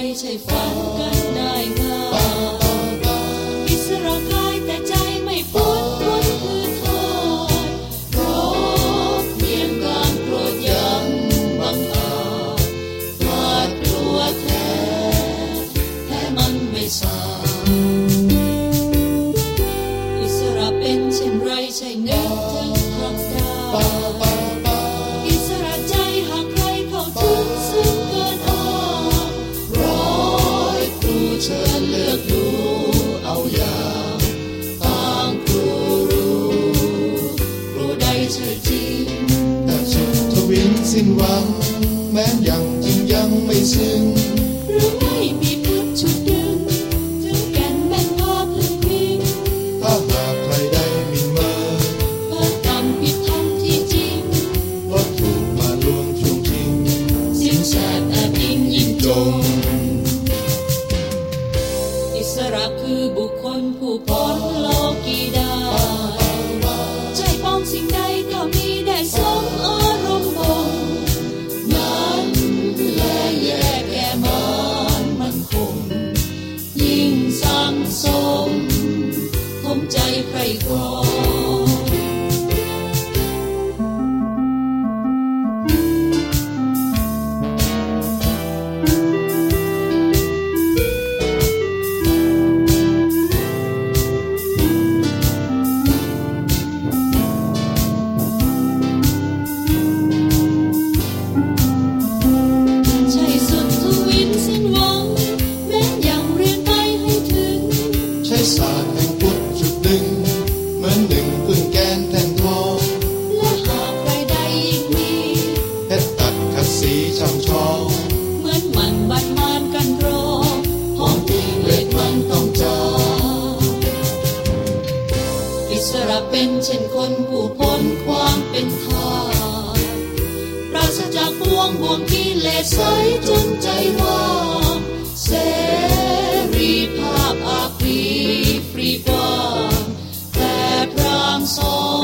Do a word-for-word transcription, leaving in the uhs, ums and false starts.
ใช่ฝันกันได้ง่ายอิสระกายแต่ใจไม่พ้นพ้นคือโทษเพราะเพียงการโปรดยังบังอาจหวาดกลัวแท้แท้มันไม่ทราบอิสระเป็นเช่นไรใช่นึกถึงทางดาวอิสระใจหากใครเข้าถึงซึ่งเกินอ้างร้อยครูเชิญเลือกดูเอาอย่างต่างครูรู้ครูใดใช่จริงแต่สุดทวินสิ้นหวังแม้ยังจริงยังไม่ซึ้งหรือไม่มีพุทธชุดดึงถึงแก่นแม่นพอพึงพิงถ้าหากใครได้มินมาเปิดกรรมผิดธรรมที่จริงก็ถูกมาลวงช่วงชิงสิ้นแสบแอบอิงยิ่งจงอิสระคือบุคคลผู้พ้นโลกีได้ใจปองสิ่งใดก็มีได้สมอารมณ์บ่งนั้นและแยกแก่มันมันคงยิ่งสังสมคมใจใครก่อศาสตร์แห่งพุทธจุดดึงเหมือนหนึ่งพึ่งแกนแทนทองและหากใครใดยิ่งมีเพชรตัดขัดสีช่ำชองเหมือนมันบัดมานกันรอห้องที่เวทมันต้องจาอิสระเป็นเช่นคนผู้พ้นความเป็นทาสปราศจากพวงบ่วงกิเลสใสจนใจว่างเสรีภาพอาภีฟรีกว้างแต่พรางสอง